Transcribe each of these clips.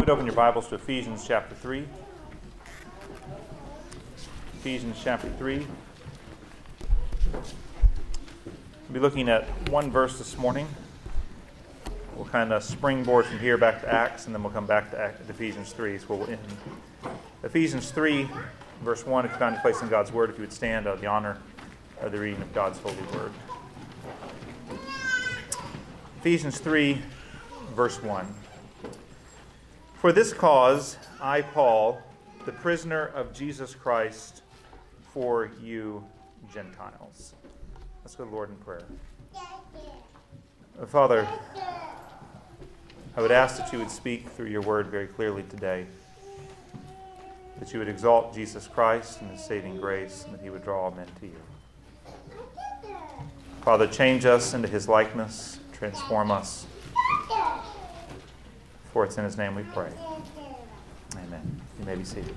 would open your Bibles to Ephesians chapter 3. Ephesians chapter 3. We'll be looking at one verse this morning. We'll kind of springboard from here back to Acts, and then we'll come back to Ephesians 3. So we'll end. Ephesians 3, verse 1, if you found your place in God's Word, if you would stand out of the honor of the reading of God's holy Word. Ephesians 3, verse 1. For this cause, I, Paul, the prisoner of Jesus Christ, for you Gentiles. Let's go to the Lord in prayer. Father, I would ask that you would speak through your word very clearly today, that you would exalt Jesus Christ and his saving grace, and that he would draw all men to you. Father, change us into his likeness, transform us. For it's in his name we pray. Amen. You may be seated.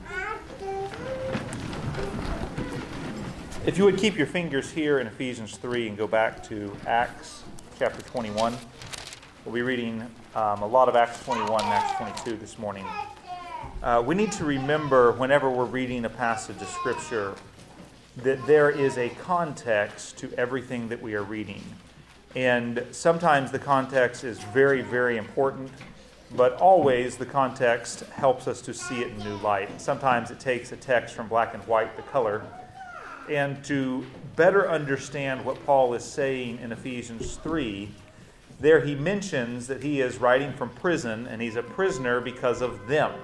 If you would keep your fingers here in Ephesians 3 and go back to Acts chapter 21. We'll be reading a lot of Acts 21 and Acts 22 this morning. We need to remember whenever we're reading a passage of Scripture that there is a context to everything that we are reading. And sometimes the context is very, very important, but always the context helps us to see it in new light. Sometimes it takes a text from black and white to color. And to better understand what Paul is saying in Ephesians 3, there he mentions that he is writing from prison, and he's a prisoner because of them,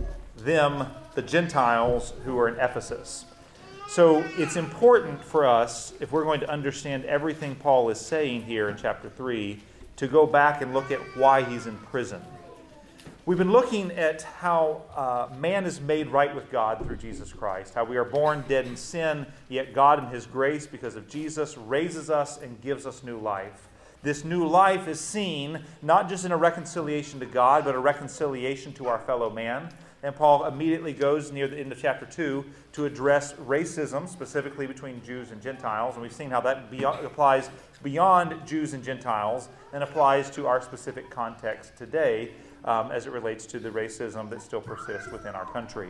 the Gentiles who are in Ephesus. So it's important for us, if we're going to understand everything Paul is saying here in chapter 3, to go back and look at why he's in prison. We've been looking at how man is made right with God through Jesus Christ, how we are born dead in sin, yet God in his grace, because of Jesus, raises us and gives us new life. This new life is seen not just in a reconciliation to God, but a reconciliation to our fellow man. And Paul immediately goes near the end of chapter 2 to address racism, specifically between Jews and Gentiles. And we've seen how that applies beyond Jews and Gentiles and applies to our specific context today as it relates to the racism that still persists within our country.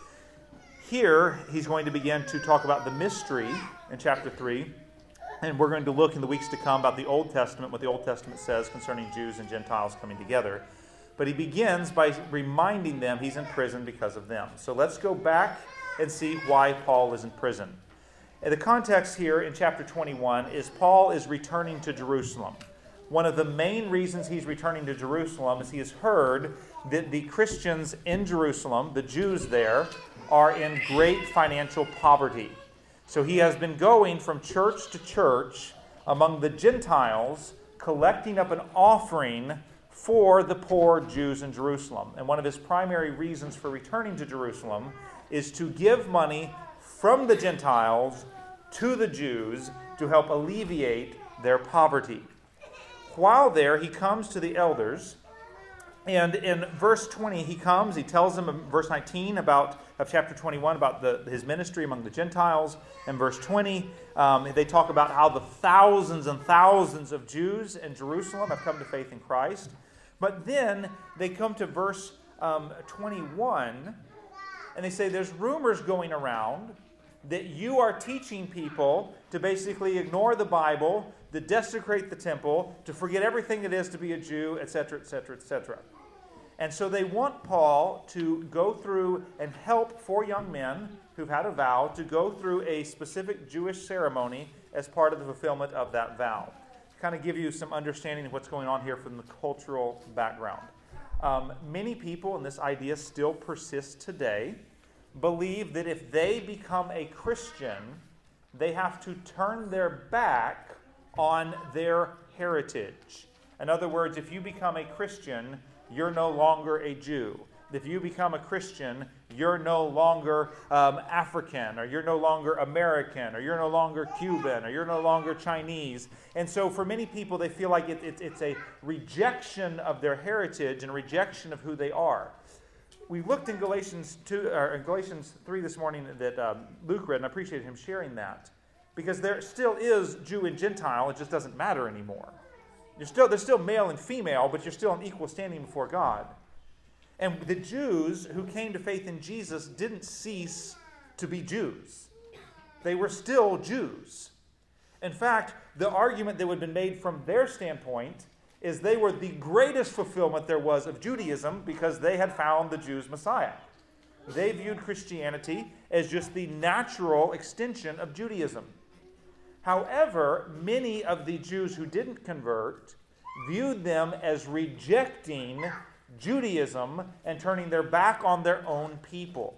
Here, he's going to begin to talk about the mystery in chapter 3. And we're going to look in the weeks to come about the Old Testament, what the Old Testament says concerning Jews and Gentiles coming together. But he begins by reminding them he's in prison because of them. So let's go back and see why Paul is in prison. And the context here in chapter 21 is Paul is returning to Jerusalem. One of the main reasons he's returning to Jerusalem is he has heard that the Christians in Jerusalem, the Jews there, are in great financial poverty. So he has been going from church to church among the Gentiles, collecting up an offering for the poor Jews in Jerusalem. And one of his primary reasons for returning to Jerusalem is to give money from the Gentiles to the Jews to help alleviate their poverty. While there, he comes to the elders, and in verse 20, he tells them in verse 19 of chapter 21 about his ministry among the Gentiles. In verse 20, they talk about how the thousands and thousands of Jews in Jerusalem have come to faith in Christ. But then they come to verse 21, and they say there's rumors going around that you are teaching people to basically ignore the Bible, to desecrate the temple, to forget everything it is to be a Jew, etc., etc., etc. And so they want Paul to go through and help 4 young men who've had a vow to go through a specific Jewish ceremony as part of the fulfillment of that vow. Kind of give you some understanding of what's going on here from the cultural background. Many people, and this idea still persists today, believe that if they become a Christian, they have to turn their back on their heritage. In other words, if you become a Christian, you're no longer a Jew. If you become a Christian, you're no longer African, or you're no longer American, or you're no longer Cuban, or you're no longer Chinese. And so for many people, they feel like it's a rejection of their heritage and a rejection of who they are. We looked in Galatians 3 this morning that Luke read, and I appreciate him sharing that, because there still is Jew and Gentile. It just doesn't matter anymore. There's still male and female, but you're still on equal standing before God. And the Jews who came to faith in Jesus didn't cease to be Jews. They were still Jews. In fact, the argument that would have been made from their standpoint is they were the greatest fulfillment there was of Judaism because they had found the Jews' Messiah. They viewed Christianity as just the natural extension of Judaism. However, many of the Jews who didn't convert viewed them as rejecting Judaism and turning their back on their own people.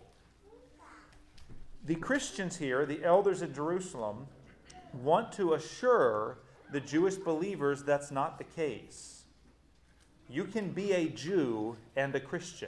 The Christians here, the elders in Jerusalem, want to assure the Jewish believers that's not the case. You can be a Jew and a Christian.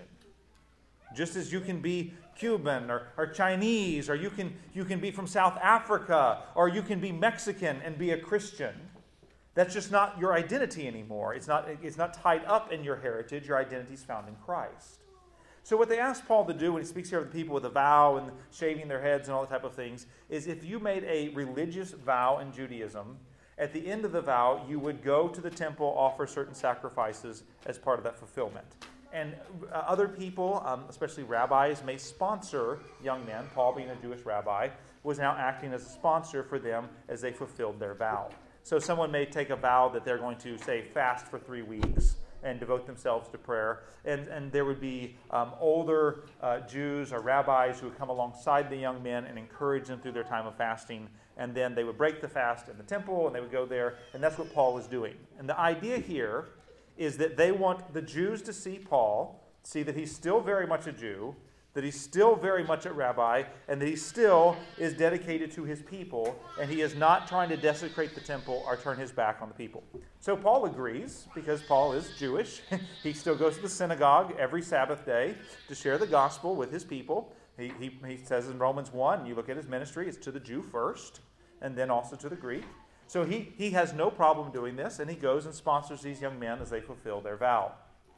Just as you can be Cuban or Chinese, or you can be from South Africa, or you can be Mexican and be a Christian. That's just not your identity anymore. It's not tied up in your heritage. Your identity is found in Christ. So what they asked Paul to do when he speaks here of the people with a vow and shaving their heads and all that type of things is if you made a religious vow in Judaism, at the end of the vow, you would go to the temple, offer certain sacrifices as part of that fulfillment. And other people, especially rabbis, may sponsor young men. Paul, being a Jewish rabbi, was now acting as a sponsor for them as they fulfilled their vow. So someone may take a vow that they're going to, say, fast for 3 weeks and devote themselves to prayer. And there would be older Jews or rabbis who would come alongside the young men and encourage them through their time of fasting. And then they would break the fast in the temple, and they would go there. And that's what Paul was doing. And the idea here is that they want the Jews to see Paul, see that he's still very much a Jew, that he's still very much a rabbi, and that he still is dedicated to his people, and he is not trying to desecrate the temple or turn his back on the people. So Paul agrees, because Paul is Jewish. He still goes to the synagogue every Sabbath day to share the gospel with his people. He says in Romans 1, you look at his ministry, it's to the Jew first, and then also to the Greek. So he has no problem doing this, and he goes and sponsors these young men as they fulfill their vow.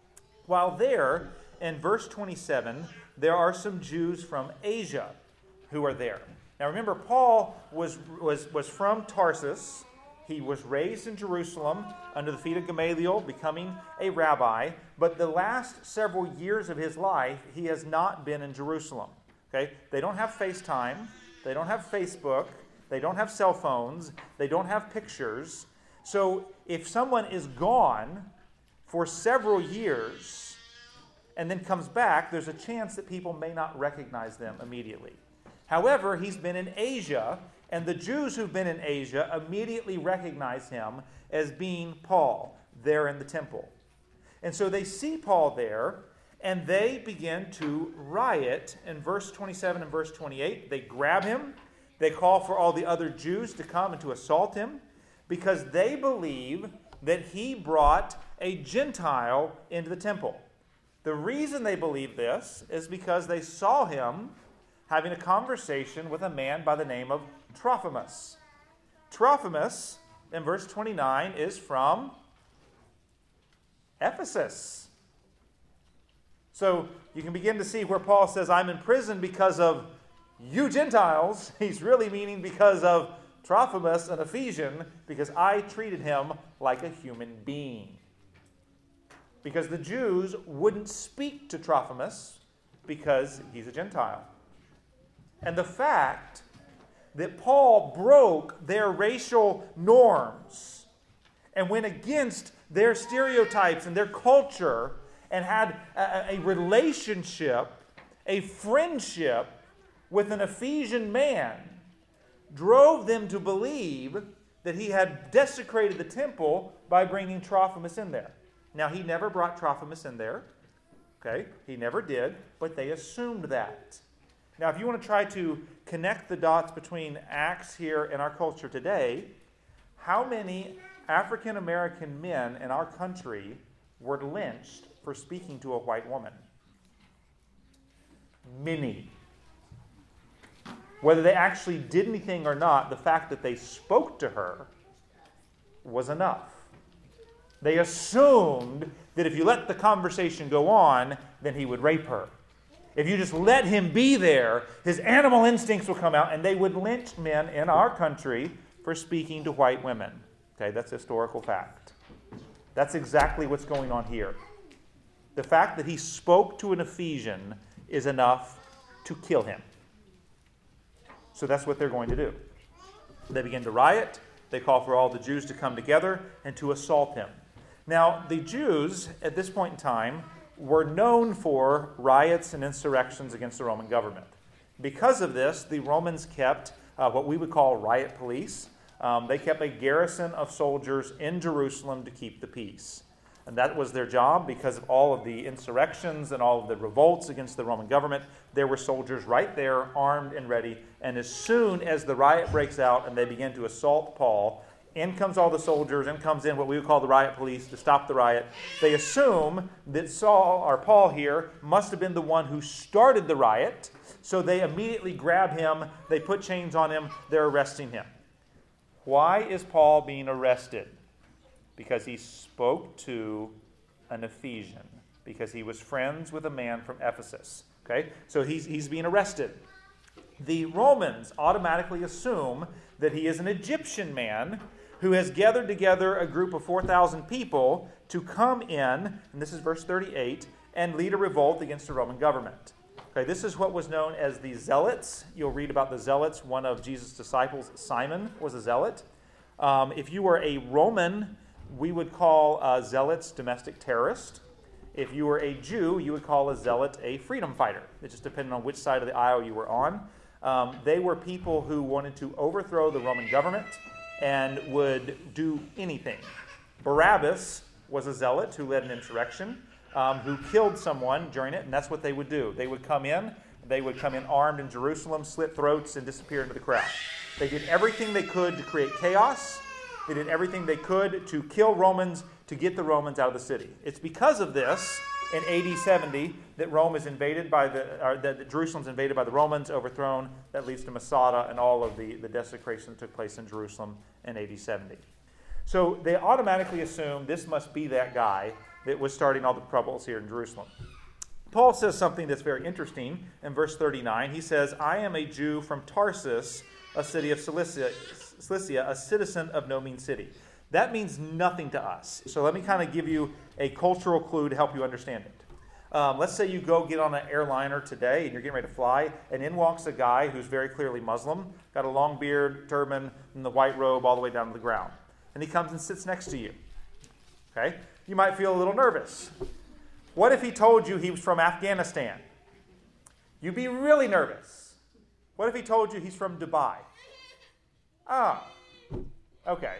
While there, in verse 27, there are some Jews from Asia who are there. Now remember, Paul was from Tarsus. He was raised in Jerusalem under the feet of Gamaliel, becoming a rabbi. But the last several years of his life, he has not been in Jerusalem. Okay? They don't have FaceTime. They don't have Facebook. They don't have cell phones. They don't have pictures. So if someone is gone for several years and then comes back, there's a chance that people may not recognize them immediately. However, he's been in Asia, and the Jews who've been in Asia immediately recognize him as being Paul there in the temple. And so they see Paul there, and they begin to riot in verse 27 and verse 28. They grab him. They call for all the other Jews to come and to assault him because they believe that he brought a Gentile into the temple. The reason they believe this is because they saw him having a conversation with a man by the name of Trophimus. Trophimus, in verse 29, is from Ephesus. So you can begin to see where Paul says, I'm in prison because of you Gentiles. He's really meaning because of Trophimus, an Ephesian, because I treated him like a human being. Because the Jews wouldn't speak to Trophimus because he's a Gentile. And the fact that Paul broke their racial norms and went against their stereotypes and their culture and had a relationship, a friendship with an Ephesian man, drove them to believe that he had desecrated the temple by bringing Trophimus in there. Now, he never brought Trophimus in there. Okay? He never did, but they assumed that. Now, if you want to try to connect the dots between Acts here and our culture today, how many African American men in our country were lynched for speaking to a white woman? Many. Whether they actually did anything or not, the fact that they spoke to her was enough. They assumed that if you let the conversation go on, then he would rape her. If you just let him be there, his animal instincts will come out, and they would lynch men in our country for speaking to white women. Okay, that's a historical fact. That's exactly what's going on here. The fact that he spoke to an Ephesian is enough to kill him. So that's what they're going to do. They begin to riot. They call for all the Jews to come together and to assault him. Now, the Jews, at this point in time, were known for riots and insurrections against the Roman government. Because of this, the Romans kept what we would call riot police. They kept a garrison of soldiers in Jerusalem to keep the peace. And that was their job because of all of the insurrections and all of the revolts against the Roman government. There were soldiers right there, armed and ready. And as soon as the riot breaks out and they begin to assault Paul, in comes all the soldiers, in comes in what we would call the riot police to stop the riot. They assume that Paul here must have been the one who started the riot. So they immediately grab him, they put chains on him, they're arresting him. Why is Paul being arrested? Because he spoke to an Ephesian, because he was friends with a man from Ephesus. Okay, so he's being arrested. The Romans automatically assume that he is an Egyptian man who has gathered together a group of 4,000 people to come in, and this is verse 38, and lead a revolt against the Roman government. Okay, this is what was known as the Zealots. You'll read about the Zealots. One of Jesus' disciples, Simon, was a zealot. If you were a Roman, we would call zealots domestic terrorists. If you were a Jew, you would call a zealot a freedom fighter. It just depended on which side of the aisle you were on. They were people who wanted to overthrow the Roman government and would do anything. Barabbas was a zealot who led an insurrection, who killed someone during it, and that's what they would do. They would come in armed in Jerusalem, slit throats, and disappear into the crowd. They did everything they could to create chaos. They did everything they could to kill Romans, to get the Romans out of the city. It's because of this, in AD 70, that that Jerusalem's invaded by the Romans, overthrown. That leads to Masada and all of the desecration that took place in Jerusalem in AD 70. So they automatically assume this must be that guy that was starting all the troubles here in Jerusalem. Paul says something that's very interesting in verse 39. He says, I am a Jew from Tarsus, a city of Cilicia, a citizen of no mean city. That means nothing to us. So let me kind of give you a cultural clue to help you understand it. Let's say you go get on an airliner today and you're getting ready to fly, and in walks a guy who's very clearly Muslim, got a long beard, turban, and the white robe all the way down to the ground. And he comes and sits next to you. Okay? You might feel a little nervous. What if he told you he was from Afghanistan? You'd be really nervous. What if he told you he's from Dubai? Okay.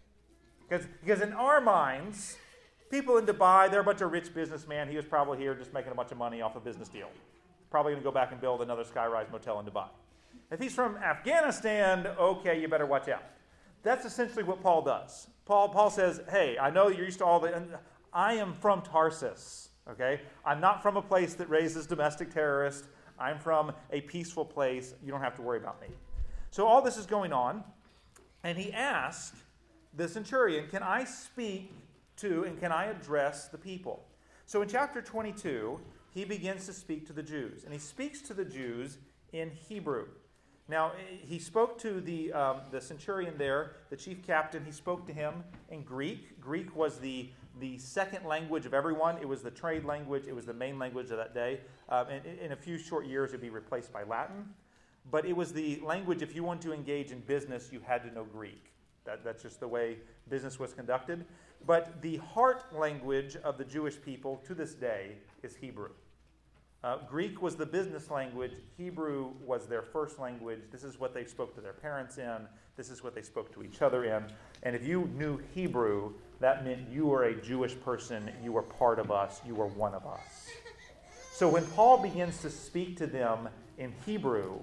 Because in our minds, people in Dubai, they're a bunch of rich businessmen. He was probably here just making a bunch of money off a business deal. Probably going to go back and build another skyrise motel in Dubai. If he's from Afghanistan, okay, you better watch out. That's essentially what Paul does. Paul says, hey, I know you're used to all the... I am from Tarsus, okay? I'm not from a place that raises domestic terrorists. I'm from a peaceful place. You don't have to worry about me. So all this is going on, and he asked the centurion, can I speak to and can I address the people? So in chapter 22, he begins to speak to the Jews, and he speaks to the Jews in Hebrew. Now, he spoke to the centurion there, the chief captain. He spoke to him in Greek. Greek was the second language of everyone. It was the trade language. It was the main language of that day. And in a few short years, it would be replaced by Latin. But it was the language, if you wanted to engage in business, you had to know Greek. That's just the way business was conducted. But the heart language of the Jewish people to this day is Hebrew. Greek was the business language. Hebrew was their first language. This is what they spoke to their parents in. This is what they spoke to each other in. And if you knew Hebrew, that meant you were a Jewish person. You were part of us. You were one of us. So when Paul begins to speak to them in Hebrew,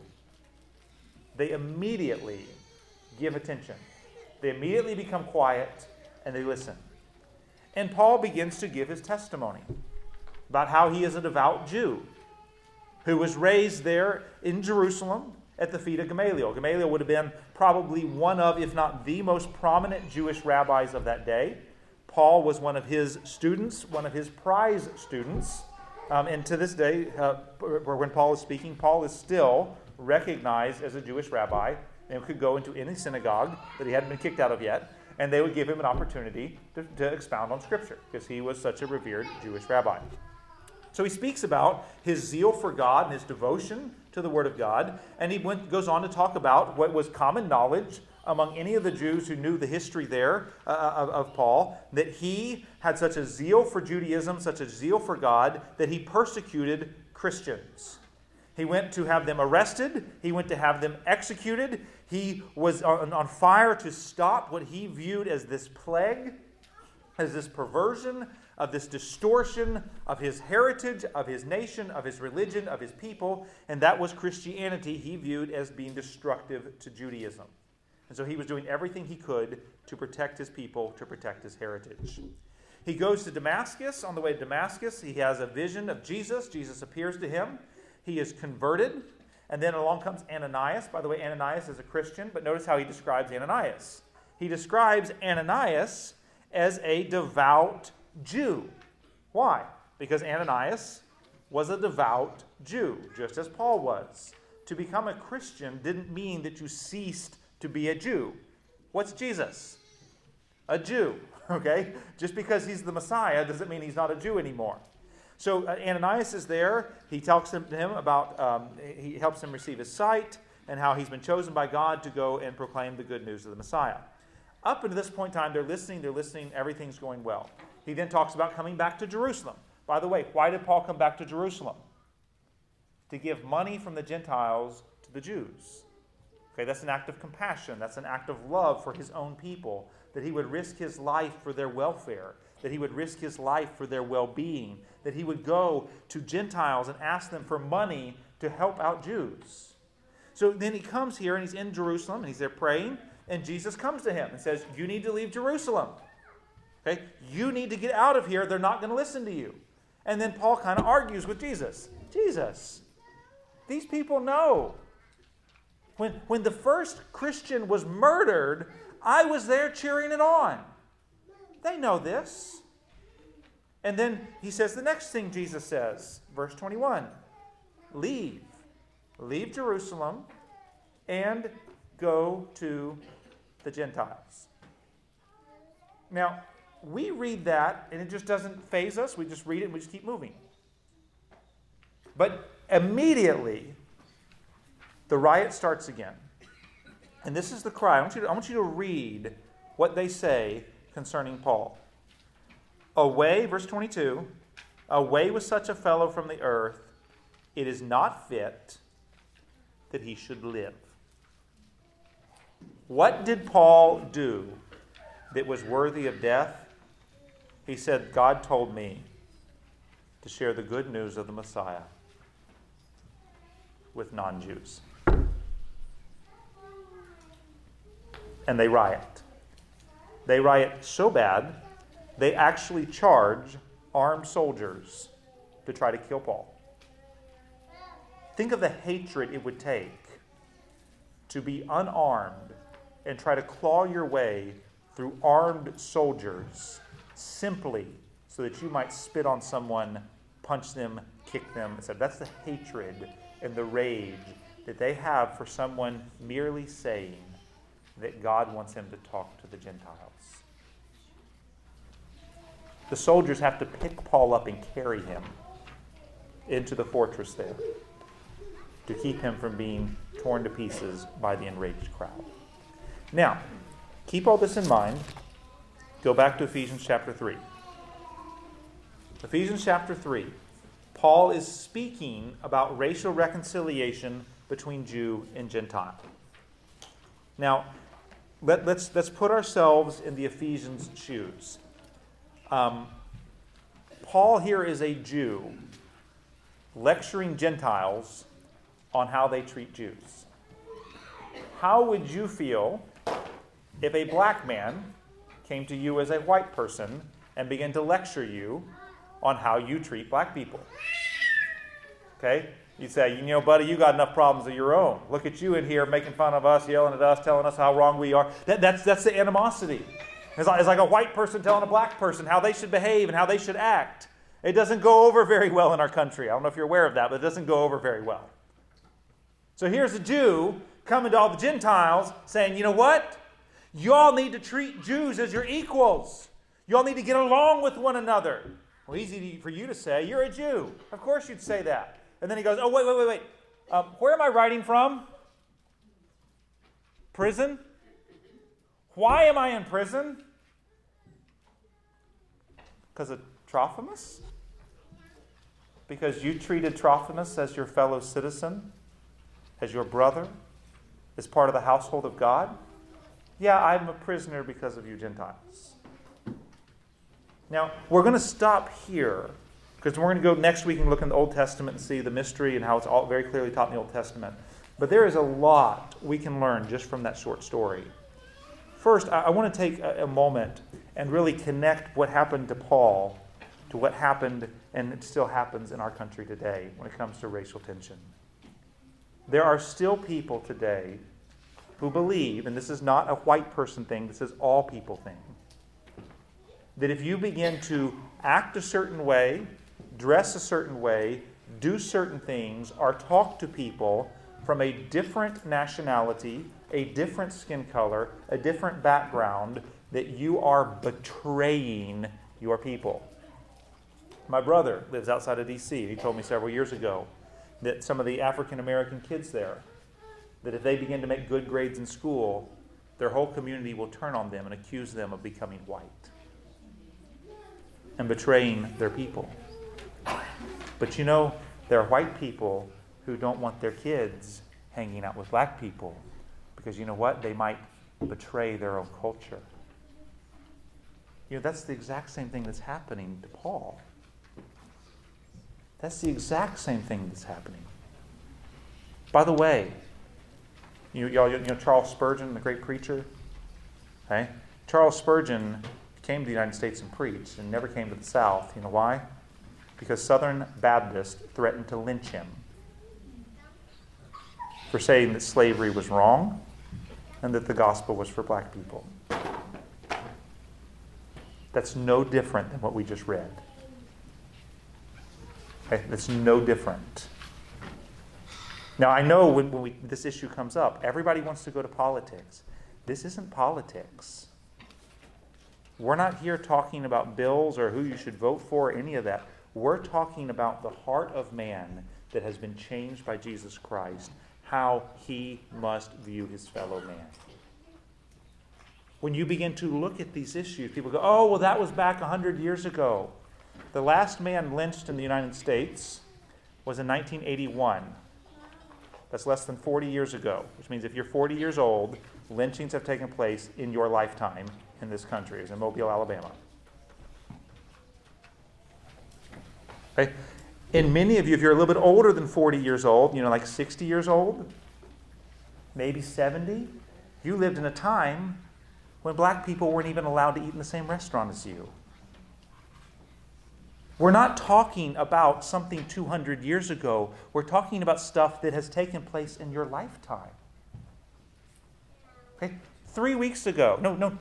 they immediately give attention. They immediately become quiet and they listen. And Paul begins to give his testimony about how he is a devout Jew who was raised there in Jerusalem at the feet of Gamaliel. Gamaliel would have been probably one of, if not the most prominent Jewish rabbis of that day. Paul was one of his students, one of his prize students. And to this day, when Paul is speaking, Paul is still recognized as a Jewish rabbi and could go into any synagogue that he hadn't been kicked out of yet, and they would give him an opportunity to expound on Scripture because he was such a revered Jewish rabbi. So he speaks about his zeal for God and his devotion to the Word of God. And he goes on to talk about what was common knowledge among any of the Jews who knew the history there of Paul, that he had such a zeal for Judaism, such a zeal for God, that he persecuted Christians. He went to have them arrested. He went to have them executed. He was on fire to stop what he viewed as this plague, as this perversion, of this distortion of his heritage, of his nation, of his religion, of his people. And that was Christianity he viewed as being destructive to Judaism. And so he was doing everything he could to protect his people, to protect his heritage. He goes to Damascus. On the way to Damascus, he has a vision of Jesus. Jesus appears to him. He is converted. And then along comes Ananias. By the way, Ananias is a Christian, but notice how he describes Ananias. He describes Ananias as a devout Jew. Why? Because Ananias was a devout Jew, just as Paul was. To become a Christian didn't mean that you ceased to be a Jew. What's Jesus? A Jew, okay? Just because he's the Messiah doesn't mean he's not a Jew anymore. So Ananias is there. He talks to him about, he helps him receive his sight and how he's been chosen by God to go and proclaim the good news of the Messiah. Up until this point in time, they're listening, everything's going well. He then talks about coming back to Jerusalem. By the way, why did Paul come back to Jerusalem? To give money from the Gentiles to the Jews. Okay, that's an act of compassion. That's an act of love for his own people, that he would risk his life for their welfare, that he would risk his life for their well-being, that he would go to Gentiles and ask them for money to help out Jews. So then he comes here and he's in Jerusalem and he's there praying, and Jesus comes to him and says, you need to leave Jerusalem. Okay? You need to get out of here. They're not going to listen to you. And then Paul kind of argues with Jesus. Jesus, these people know. When the first Christian was murdered, I was there cheering it on. They know this. And then he says the next thing Jesus says, verse 21, leave Jerusalem and go to the Gentiles. Now, we read that and it just doesn't faze us. We just read it and we just keep moving. But immediately, the riot starts again. And this is the cry. I want you to read what they say concerning Paul. Away, verse 22, away with such a fellow from the earth. It is not fit that he should live. What did Paul do that was worthy of death? He said, God told me to share the good news of the Messiah with non-Jews. And they riot. They riot so bad, they actually charge armed soldiers to try to kill Paul. Think of the hatred it would take to be unarmed and try to claw your way through armed soldiers simply so that you might spit on someone, punch them, kick them, etc. That's the hatred and the rage that they have for someone merely saying that God wants him to talk to the Gentiles. The soldiers have to pick Paul up and carry him into the fortress there to keep him from being torn to pieces by the enraged crowd. Now, keep all this in mind. Go back to Ephesians chapter 3. Ephesians chapter 3. Paul is speaking about racial reconciliation between Jew and Gentile. Now, let's put ourselves in the Ephesians' shoes. Paul here is a Jew lecturing Gentiles on how they treat Jews. How would you feel if a black man came to you as a white person and began to lecture you on how you treat black people? Okay? You'd say, you know, buddy, you got enough problems of your own. Look at you in here making fun of us, yelling at us, telling us how wrong we are. That's the animosity. It's like a white person telling a black person how they should behave and how they should act. It doesn't go over very well in our country. I don't know if you're aware of that, but it doesn't go over very well. So here's a Jew coming to all the Gentiles saying, you know what? You all need to treat Jews as your equals. You all need to get along with one another. Well, easy for you to say, you're a Jew. Of course you'd say that. And then he goes, oh, wait. Where am I writing from? Prison? Why am I in prison? Because of Trophimus? Because you treated Trophimus as your fellow citizen? As your brother? As part of the household of God? Yeah, I'm a prisoner because of you Gentiles. Now, we're going to stop here, because we're going to go next week and look in the Old Testament and see the mystery and how it's all very clearly taught in the Old Testament. But there is a lot we can learn just from that short story. First, I want to take a moment and really connect what happened to Paul to what happened and it still happens in our country today when it comes to racial tension. There are still people today who believe, and this is not a white person thing, this is all people thing, that if you begin to act a certain way, dress a certain way, do certain things, or talk to people from a different nationality, a different skin color, a different background, that you are betraying your people. My brother lives outside of D.C. He told me several years ago that some of the African American kids there, that if they begin to make good grades in school, their whole community will turn on them and accuse them of becoming white and betraying their people. But you know, there are white people who don't want their kids hanging out with black people because you know what? They might betray their own culture. You know, that's the exact same thing that's happening to Paul. That's the exact same thing that's happening. By the way, you know Charles Spurgeon, the great preacher? Okay? Charles Spurgeon came to the United States and preached and never came to the South. You know why? Because Southern Baptists threatened to lynch him for saying that slavery was wrong and that the gospel was for black people. That's no different than what we just read. Okay? That's no different. Now, I know when this issue comes up, everybody wants to go to politics. This isn't politics. We're not here talking about bills or who you should vote for, or any of that. We're talking about the heart of man that has been changed by Jesus Christ, how he must view his fellow man. When you begin to look at these issues, people go, oh, well, that was back 100 years ago. The last man lynched in the United States was in 1981. That's less than 40 years ago, which means if you're 40 years old, lynchings have taken place in your lifetime in this country. It's in Mobile, Alabama. Okay? And many of you, if you're a little bit older than 40 years old, you know, like 60 years old, maybe 70, you lived in a time when black people weren't even allowed to eat in the same restaurant as you. We're not talking about something 200 years ago. We're talking about stuff that has taken place in your lifetime. Okay? 2 weeks ago,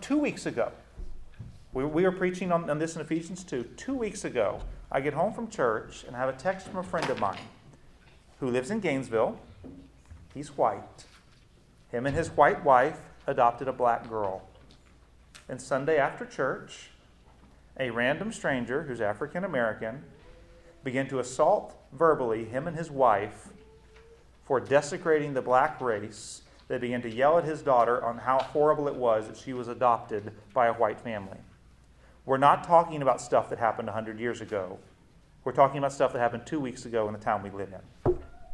we were preaching on this in Ephesians 2. 2 weeks ago, I get home from church and I have a text from a friend of mine who lives in Gainesville. He's white. Him and his white wife adopted a black girl. And Sunday after church, a random stranger who's African American began to assault verbally him and his wife for desecrating the black race. They began to yell at his daughter on how horrible it was that she was adopted by a white family. We're not talking about stuff that happened 100 years ago. We're talking about stuff that happened 2 weeks ago in the town we live in.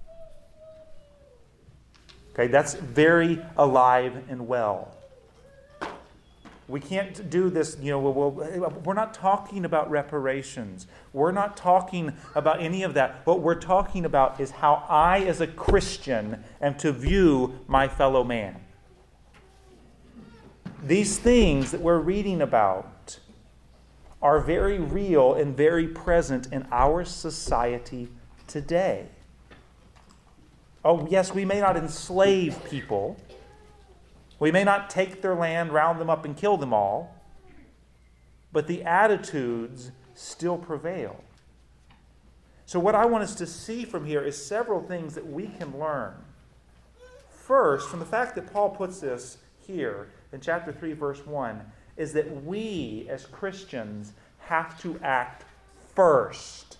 Okay, that's very alive and well. We can't do this, we're not talking about reparations. We're not talking about any of that. What we're talking about is how I, as a Christian, am to view my fellow man. These things that we're reading about are very real and very present in our society today. Oh, yes, we may not enslave people. We may not take their land, round them up, and kill them all, but the attitudes still prevail. So what I want us to see from here is several things that we can learn. First, from the fact that Paul puts this here in chapter 3, verse 1, is that we as Christians have to act first.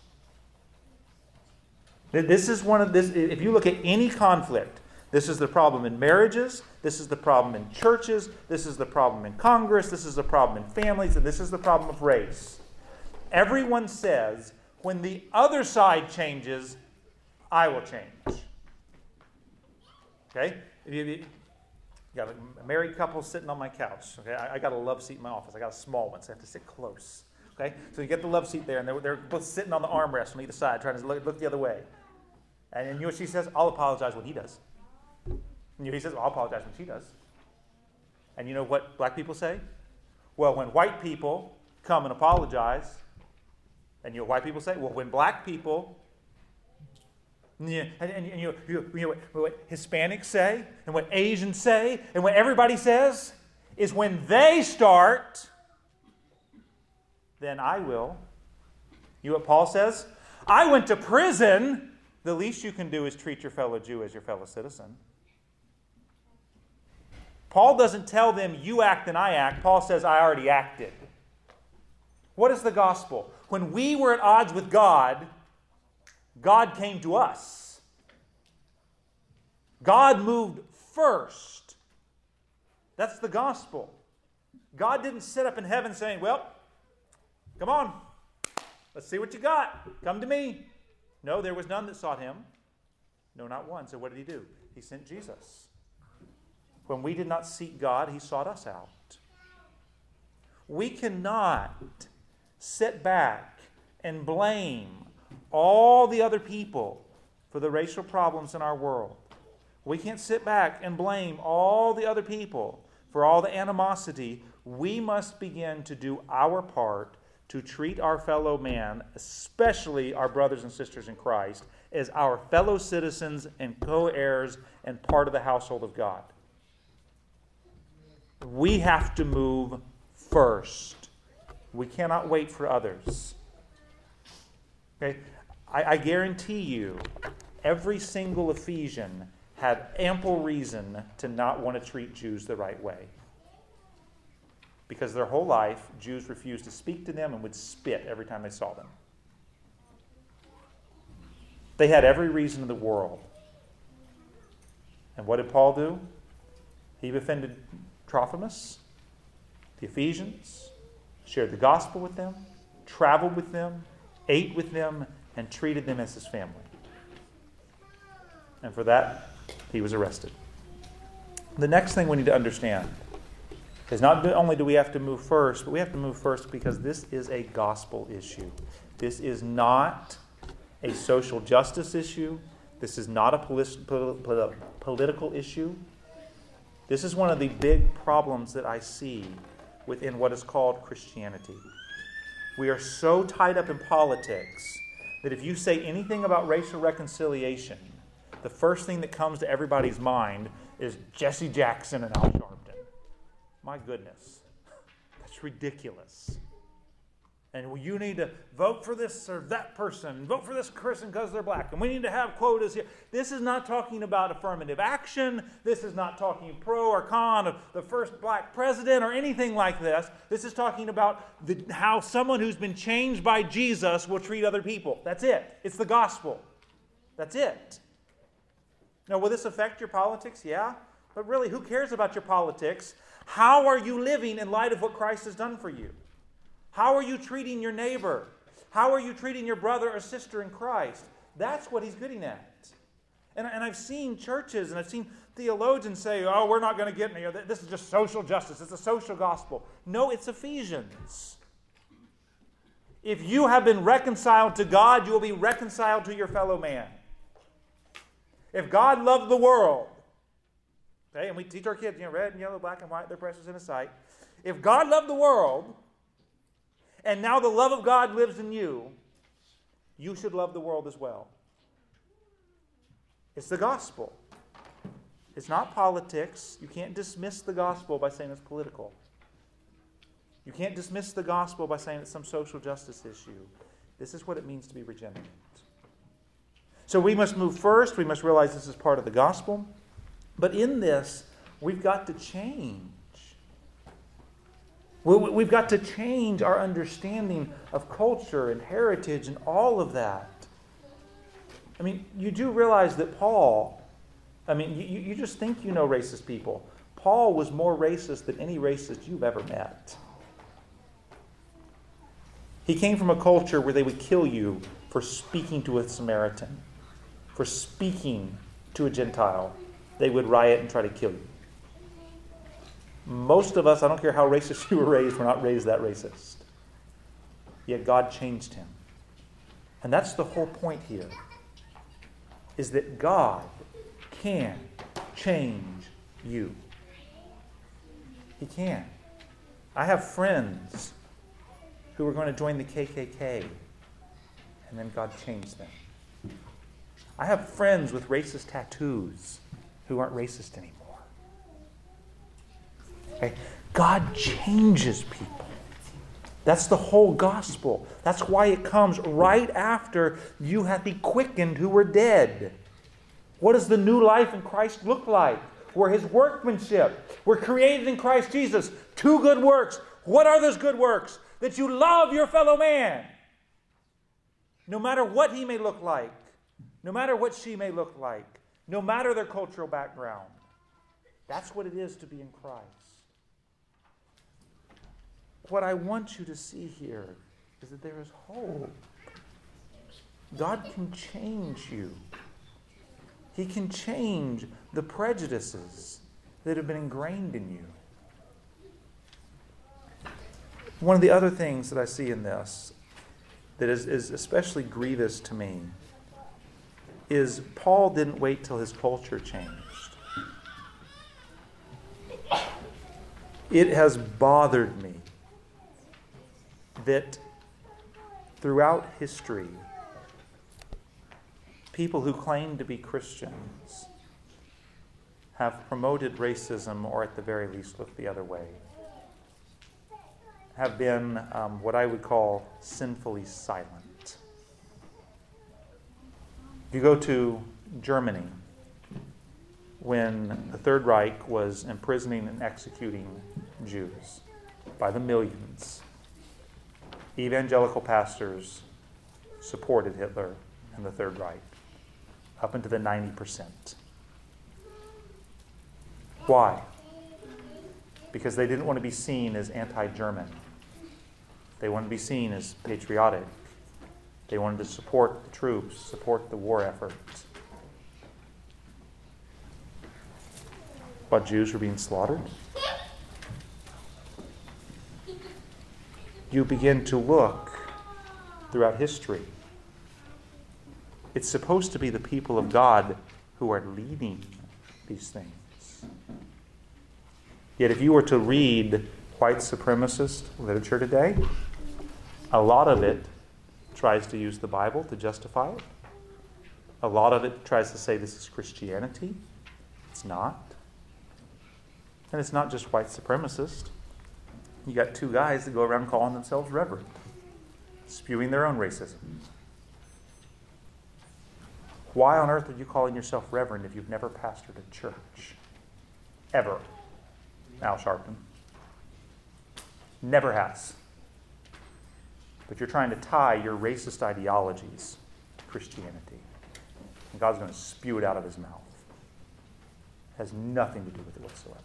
This is one of this. If you look at any conflict, this is the problem in marriages, this is the problem in churches, this is the problem in Congress, this is the problem in families, and this is the problem of race. Everyone says, when the other side changes, I will change. Okay? You got a married couple sitting on my couch. Okay? I got a love seat in my office. I got a small one, so I have to sit close. Okay? So you get the love seat there, and they're both sitting on the armrest on either side, trying to look the other way. And you know what she says? I'll apologize when he does. And he says, well, I'll apologize when she does. And you know what black people say? Well, when white people come and apologize, and you know what white people say? Well, when black people, and you know what Hispanics say, and what Asians say, and what everybody says, is when they start, then I will. You know what Paul says? I went to prison. The least you can do is treat your fellow Jew as your fellow citizen. Paul doesn't tell them, you act and I act. Paul says, I already acted. What is the gospel? When we were at odds with God, God came to us. God moved first. That's the gospel. God didn't sit up in heaven saying, well, come on, let's see what you got. Come to me. No, there was none that sought him. No, not one. So what did he do? He sent Jesus. When we did not seek God, he sought us out. We cannot sit back and blame all the other people for the racial problems in our world. We can't sit back and blame all the other people for all the animosity. We must begin to do our part to treat our fellow man, especially our brothers and sisters in Christ, as our fellow citizens and co-heirs and part of the household of God. We have to move first. We cannot wait for others. Okay? I guarantee you, every single Ephesian had ample reason to not want to treat Jews the right way. Because their whole life, Jews refused to speak to them and would spit every time they saw them. They had every reason in the world. And what did Paul do? He befriended Trophimus, the Ephesians, shared the gospel with them, traveled with them, ate with them, and treated them as his family. And for that, he was arrested. The next thing we need to understand is not only do we have to move first, but we have to move first because this is a gospel issue. This is not a social justice issue. This is not a political issue. This is one of the big problems that I see within what is called Christianity. We are so tied up in politics that if you say anything about racial reconciliation, the first thing that comes to everybody's mind is Jesse Jackson and Al Sharpton. My goodness, that's ridiculous. And you need to vote for this or that person, vote for this person because they're black, and we need to have quotas here. This is not talking about affirmative action. This is not talking pro or con of the first black president or anything like this. This is talking about how someone who's been changed by Jesus will treat other people. That's it. It's the gospel. That's it. Now, will this affect your politics? Yeah. But really, who cares about your politics? How are you living in light of what Christ has done for you? How are you treating your neighbor? How are you treating your brother or sister in Christ? That's what he's getting at. And I've seen churches and I've seen theologians say, oh, we're not going to get any. This is just social justice. It's a social gospel. No, it's Ephesians. If you have been reconciled to God, you will be reconciled to your fellow man. If God loved the world, okay, and we teach our kids, red and yellow, black and white, they're precious in His sight. If God loved the world, and now the love of God lives in you, you should love the world as well. It's the gospel. It's not politics. You can't dismiss the gospel by saying it's political. You can't dismiss the gospel by saying it's some social justice issue. This is what it means to be regenerate. So we must move first. We must realize this is part of the gospel. But in this, we've got to change. We've got to change our understanding of culture and heritage and all of that. I mean, you do realize that Paul, you just think you know racist people. Paul was more racist than any racist you've ever met. He came from a culture where they would kill you for speaking to a Samaritan, for speaking to a Gentile. They would riot and try to kill you. Most of us, I don't care how racist you were raised, we're not raised that racist. Yet God changed him. And that's the whole point here, is that God can change you. He can. I have friends who were going to join the KKK, and then God changed them. I have friends with racist tattoos who aren't racist anymore. Okay? God changes people. That's the whole gospel. That's why it comes right after you have been quickened who were dead. What does the new life in Christ look like? We're His workmanship. We're created in Christ Jesus. 2 good works. What are those good works? That you love your fellow man. No matter what he may look like. No matter what she may look like. No matter their cultural background. That's what it is to be in Christ. What I want you to see here is that there is hope. God can change you. He can change the prejudices that have been ingrained in you. One of the other things that I see in this that is especially grievous to me is Paul didn't wait till his culture changed. It has bothered me that throughout history, people who claim to be Christians have promoted racism, or at the very least looked the other way, have been what I would call sinfully silent. If you go to Germany, when the Third Reich was imprisoning and executing Jews by the millions, evangelical pastors supported Hitler and the Third Reich, up into the 90%. Why? Because they didn't want to be seen as anti-German. They wanted to be seen as patriotic. They wanted to support the troops, support the war effort. What, Jews were being slaughtered? You begin to look throughout history. It's supposed to be the people of God who are leading these things. Yet if you were to read white supremacist literature today, a lot of it tries to use the Bible to justify it. A lot of it tries to say this is Christianity. It's not. And it's not just white supremacist. You got 2 guys that go around calling themselves reverend, spewing their own racism. Why on earth are you calling yourself reverend if you've never pastored a church? Ever. Al Sharpton. Never has. But you're trying to tie your racist ideologies to Christianity. And God's going to spew it out of His mouth. It has nothing to do with it whatsoever.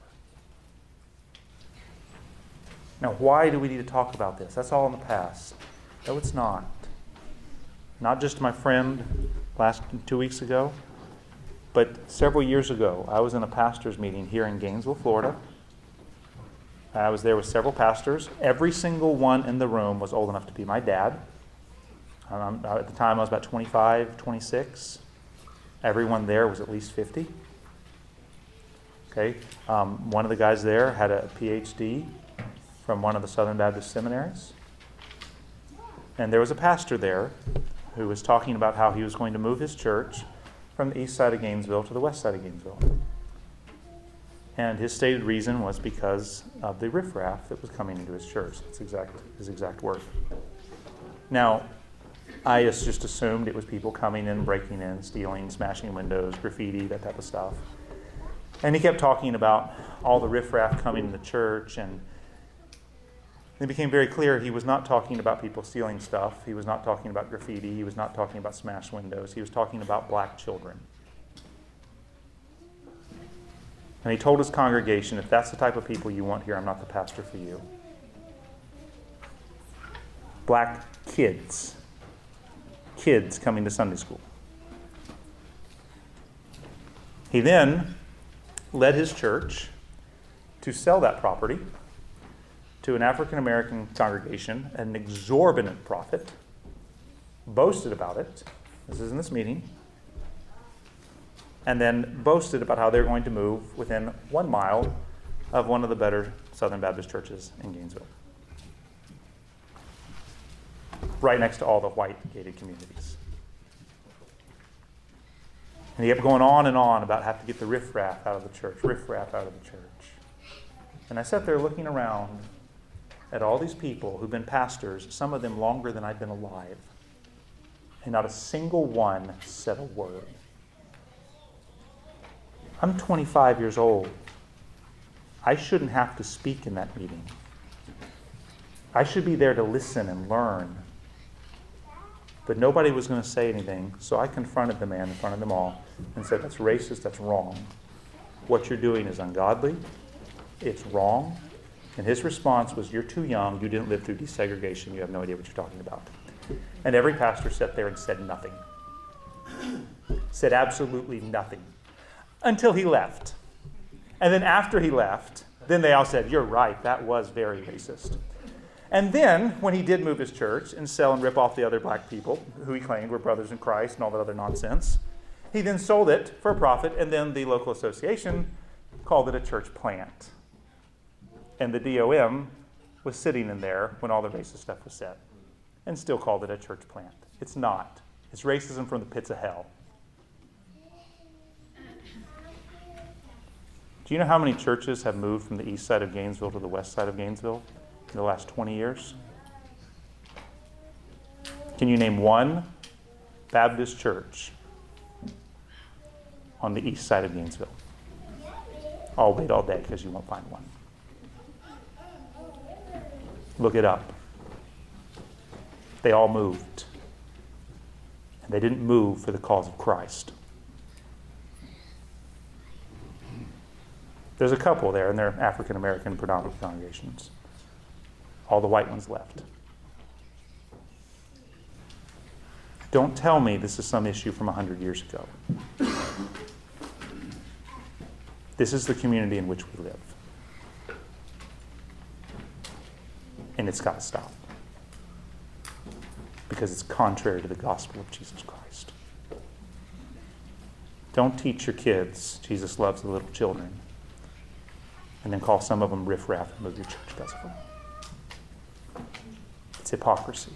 Now, why do we need to talk about this? That's all in the past. No, it's not. Not just my friend 2 weeks ago, but several years ago, I was in a pastor's meeting here in Gainesville, Florida. I was there with several pastors. Every single one in the room was old enough to be my dad. At the time, I was about 25, 26. Everyone there was at least 50. Okay. One of the guys there had a PhD from one of the Southern Baptist seminaries. And there was a pastor there who was talking about how he was going to move his church from the east side of Gainesville to the west side of Gainesville. And his stated reason was because of the riffraff that was coming into his church. That's his exact word. Now, I just assumed it was people coming in, breaking in, stealing, smashing windows, graffiti, that type of stuff. And he kept talking about all the riffraff coming to the church, and It became very clear he was not talking about people stealing stuff. He was not talking about graffiti. He was not talking about smashed windows. He was talking about black children. And he told his congregation, if that's the type of people you want here, I'm not the pastor for you. Black kids. Kids coming to Sunday school. He then led his church to sell that property to an African American congregation at an exorbitant profit, boasted about it. This is in this meeting. And then boasted about how they're going to move within 1 mile of one of the better Southern Baptist churches in Gainesville. Right next to all the white gated communities. And he kept going on and on about having to get the riffraff out of the church, riffraff out of the church. And I sat there looking around at all these people who've been pastors, some of them longer than I've been alive. And not a single one said a word. I'm 25 years old. I shouldn't have to speak in that meeting. I should be there to listen and learn. But nobody was going to say anything, so I confronted the man in front of them all and said, that's racist, that's wrong. What you're doing is ungodly, it's wrong. And his response was, you're too young, you didn't live through desegregation, you have no idea what you're talking about. And every pastor sat there and said nothing. Said absolutely nothing. Until he left. And then after he left, then they all said, you're right, that was very racist. And then, when he did move his church and sell and rip off the other black people, who he claimed were brothers in Christ and all that other nonsense, he then sold it for a profit, and then the local association called it a church plant. And the DOM was sitting in there when all the racist stuff was said, and still called it a church plant. It's not. It's racism from the pits of hell. Do you know how many churches have moved from the east side of Gainesville to the west side of Gainesville in the last 20 years? Can you name one Baptist church on the east side of Gainesville? I'll wait all day because you won't find one. Look it up. They all moved. And they didn't move for the cause of Christ. There's a couple there, and they're African American predominant congregations. All the white ones left. Don't tell me this is some issue from 100 years ago. This is the community in which we live. And it's got to stop. Because it's contrary to the gospel of Jesus Christ. Don't teach your kids Jesus loves the little children and then call some of them riffraff and move your church because of them. It's hypocrisy.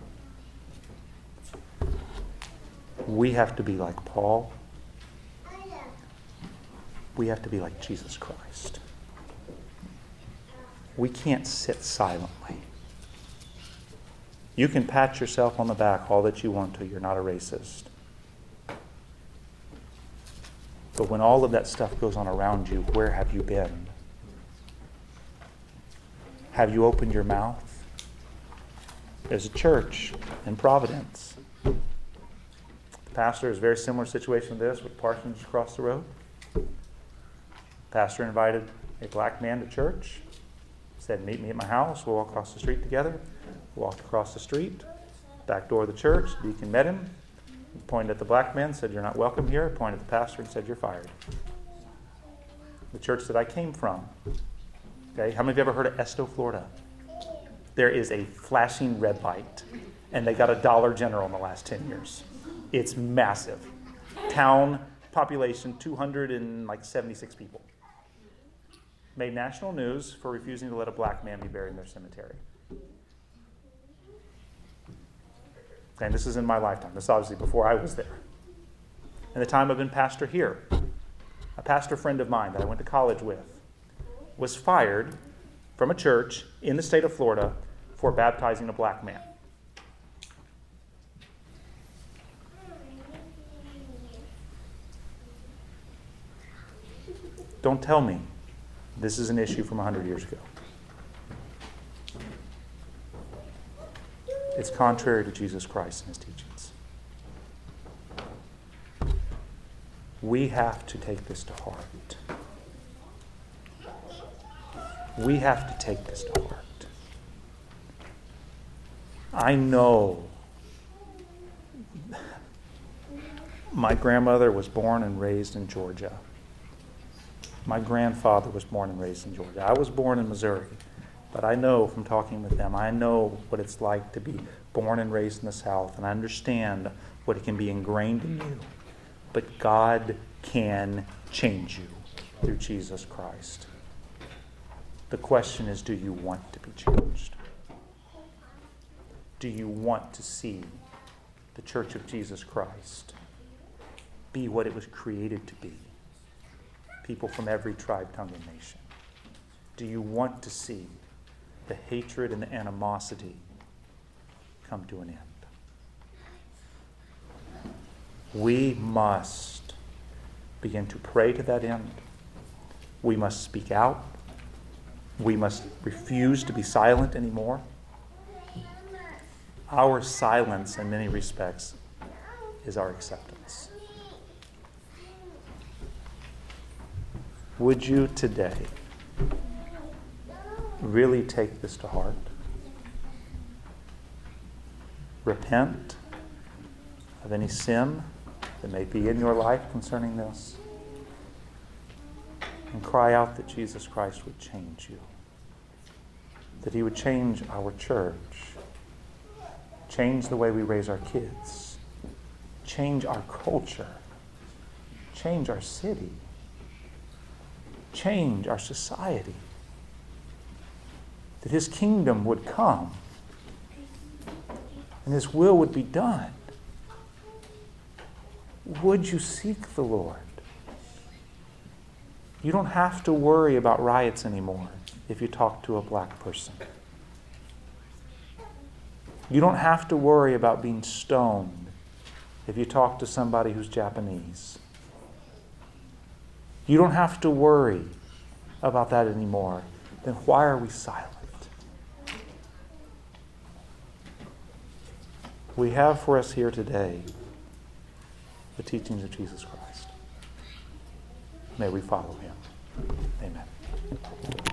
We have to be like Paul. We have to be like Jesus Christ. We can't sit silently. You can pat yourself on the back all that you want to. You're not a racist. But when all of that stuff goes on around you, where have you been? Have you opened your mouth? There's a church in Providence. The pastor is a very similar situation to this with Parsons across the road. The pastor invited a black man to church. Said, meet me at my house. We'll walk across the street together. Walked across the street. Back door of the church. Deacon met him. Pointed at the black man. Said, you're not welcome here. Pointed at the pastor and said, you're fired. The church that I came from. Okay, how many of you ever heard of Esto, Florida? There is a flashing red light. And they got a Dollar General in the last 10 years. It's massive. Town population, 276 people. Made national news for refusing to let a black man be buried in their cemetery. And this is in my lifetime. This is obviously before I was there. In the time I've been pastor here, a pastor friend of mine that I went to college with was fired from a church in the state of Florida for baptizing a black man. Don't tell me this is an issue from 100 years ago. It's contrary to Jesus Christ and his teachings. We have to take this to heart. We have to take this to heart. I know my grandmother was born and raised in Georgia. My grandfather was born and raised in Georgia. I was born in Missouri. But I know from talking with them, I know what it's like to be born and raised in the South, and I understand what it can be ingrained in you. But God can change you through Jesus Christ. The question is, do you want to be changed? Do you want to see the Church of Jesus Christ be what it was created to be? People from every tribe, tongue, and nation. Do you want to see the hatred and the animosity come to an end? We must begin to pray to that end. We must speak out. We must refuse to be silent anymore. Our silence, in many respects, is our acceptance. Would you today really take this to heart? Repent of any sin that may be in your life concerning this, and cry out that Jesus Christ would change you, that he would change our church, change the way we raise our kids, change our culture, change our city, change our society, that his kingdom would come and his will would be done. Would you seek the Lord? You don't have to worry about riots anymore if you talk to a black person. You don't have to worry about being stoned if you talk to somebody who's Japanese. You don't have to worry about that anymore. Then why are we silent? We have for us here today the teachings of Jesus Christ. May we follow him. Amen.